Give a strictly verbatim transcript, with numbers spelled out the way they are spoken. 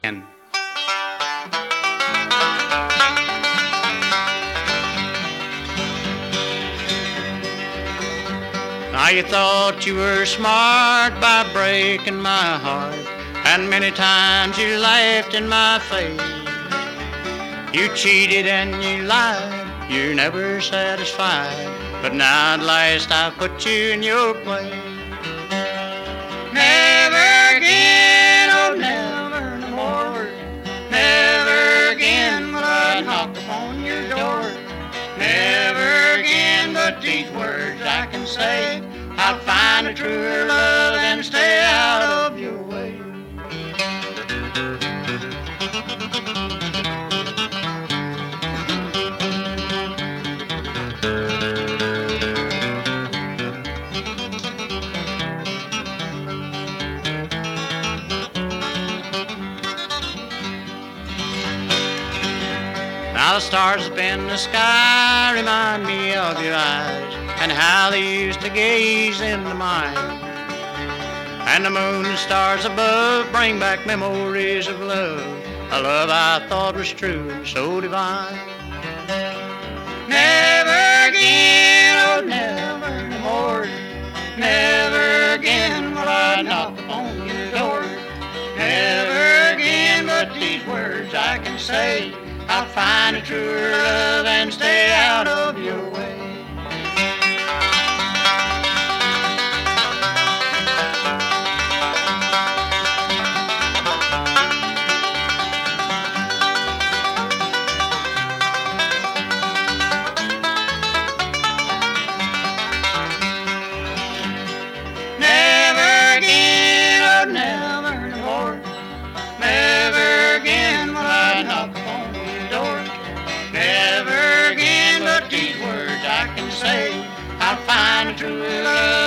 knocking. Now you thought you were smart by breaking my heart, and many times you laughed in my face. You cheated and you lied, you're never satisfied, but now at last I put you in your place. Never again, oh never no more, never again will I knock upon your door. Never again, but these words I can say, I'll find a truer love and stay out of your way. Now the stars up in the sky remind me of your eyes and how they used to gaze into mine. And the moon and stars above bring back memories of love, a love I thought was true and so divine. Never again, oh never no more, never again will I knock upon your door. Never again, but these words I can say, I'll find a truer love and stay out of your way. Never again, oh never no more, never again will I knock upon your door. Never again, but these words I can say, I'll find a true love